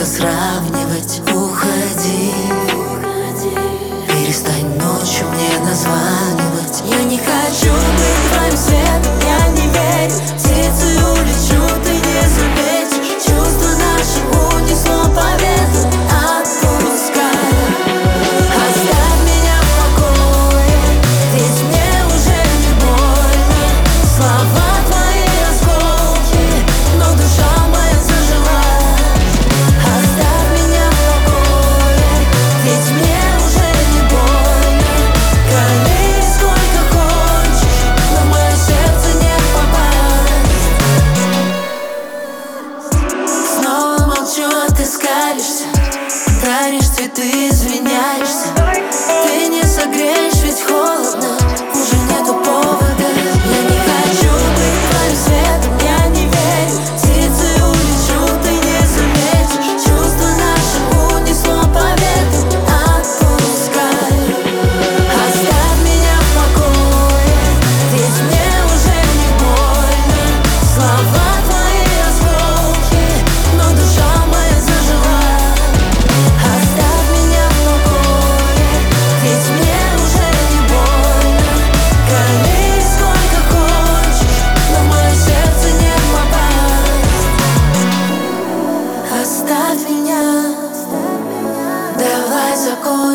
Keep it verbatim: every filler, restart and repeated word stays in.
что сравнивать. Уходи, перестань ночью мне названивать. Я не хочу быть твоим светом, я не верю. Птицей улечу, ты не заметишь. Чувства наши унесло по ветру. Отпускай, оставь меня в покое, ведь мне уже не больно. Слова твои осколки, но душа моя зажила. Оставь меня в покое, ведь мне уже не больно. Кали сколько хочешь, но в мое сердце не попасть. Снова молчу, а ты скалишься, даришь цветы, извиняешься. Ты не согреешь, ведь холодно, уже нету повода. Я не хочу быть твоим светом, я не верю. Птицей улечу, ты не заметишь. Чувства наши унесло по ветру. Отпускай, оставь меня в покое, ведь мне уже не больно. Слова твои осколки, но душа моя зажила. Оставь меня в покое, ведь мне уже не больно. Кали сколько хочешь, но в мое сердце не попасть. Оставь меня, давай закончим.